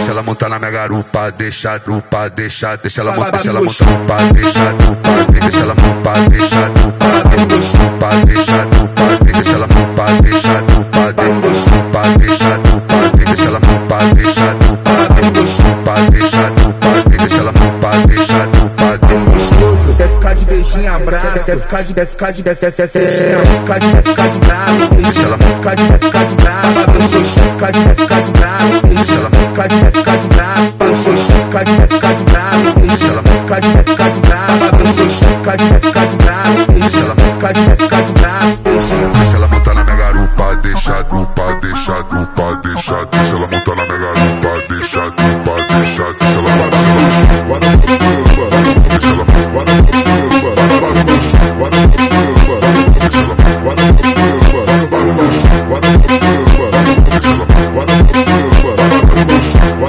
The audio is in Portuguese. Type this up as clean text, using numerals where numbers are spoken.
deixa ela montar na minha garupa, deixa ela montar, deixa ela montar, deixa ela montar, deixa ela montar, deixa ela montar, deixa ela montar, deixa ela montar, deixa ela montar, deixa ela montar, deixa ela montar, deixa ela montar. Quer ficar de beijinho, abraço, quer ficar de beijinho, quer ficar de braço, Deixa ela quer ficar de braço, quer ficar de braço, quer ficar de braço,